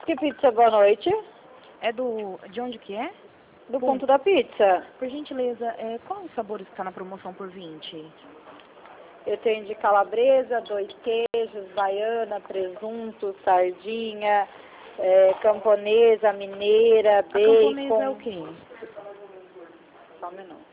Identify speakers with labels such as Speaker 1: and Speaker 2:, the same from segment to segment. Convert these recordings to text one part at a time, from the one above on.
Speaker 1: Que pizza, boa noite.
Speaker 2: É do... De onde que é?
Speaker 1: Do ponto da pizza.
Speaker 2: Por gentileza, qual os sabores que está na promoção por 20?
Speaker 1: Eu tenho de calabresa, 2 queijos, baiana, presunto, sardinha, camponesa, mineira,
Speaker 2: A
Speaker 1: bacon.
Speaker 2: camponesa é o quê?
Speaker 1: Só um minuto.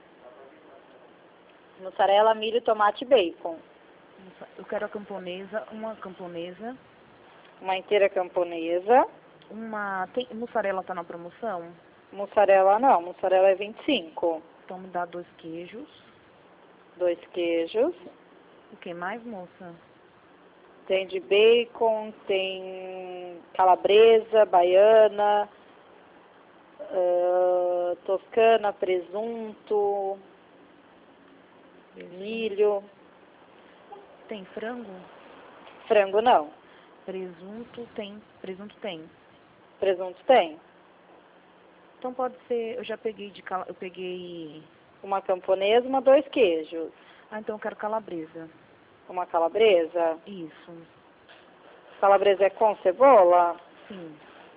Speaker 1: Mussarela, milho, tomate e bacon.
Speaker 2: Eu quero a camponesa, uma camponesa.
Speaker 1: Uma inteira camponesa.
Speaker 2: Tem... Mussarela está na promoção?
Speaker 1: Mussarela não, mussarela é 25.
Speaker 2: Então me dá 2 queijos.
Speaker 1: 2 queijos.
Speaker 2: O que mais, moça?
Speaker 1: Tem de bacon, tem calabresa, baiana, toscana, presunto, milho.
Speaker 2: Tem frango?
Speaker 1: Frango não.
Speaker 2: Presunto tem. Presunto tem.
Speaker 1: Presunto tem.
Speaker 2: Então pode ser, eu já peguei eu peguei...
Speaker 1: Uma camponesa, 2 queijos.
Speaker 2: Ah, então eu quero calabresa.
Speaker 1: Uma calabresa.
Speaker 2: Isso.
Speaker 1: Calabresa é com cebola?
Speaker 2: Sim.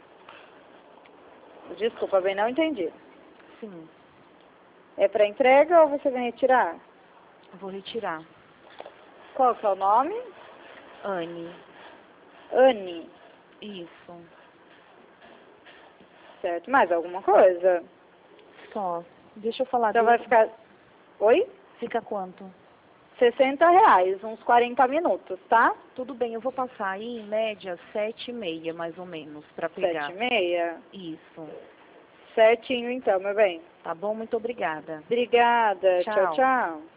Speaker 1: Desculpa, bem, não entendi.
Speaker 2: Sim.
Speaker 1: É para entrega ou você vem retirar?
Speaker 2: Eu vou retirar.
Speaker 1: Qual que é o nome?
Speaker 2: Anne.
Speaker 1: Anne.
Speaker 2: Isso.
Speaker 1: Certo. Mais alguma coisa?
Speaker 2: Só. Deixa eu falar
Speaker 1: Então vai ficar... Oi?
Speaker 2: Fica quanto?
Speaker 1: R$60, uns 40 minutos, tá?
Speaker 2: Tudo bem, eu vou passar aí, em média, 7h30, mais ou menos, para pegar.
Speaker 1: 7h30?
Speaker 2: Isso.
Speaker 1: Certinho, então, meu bem.
Speaker 2: Tá bom? Muito obrigada.
Speaker 1: Obrigada.
Speaker 2: Tchau.
Speaker 1: Tchau, tchau.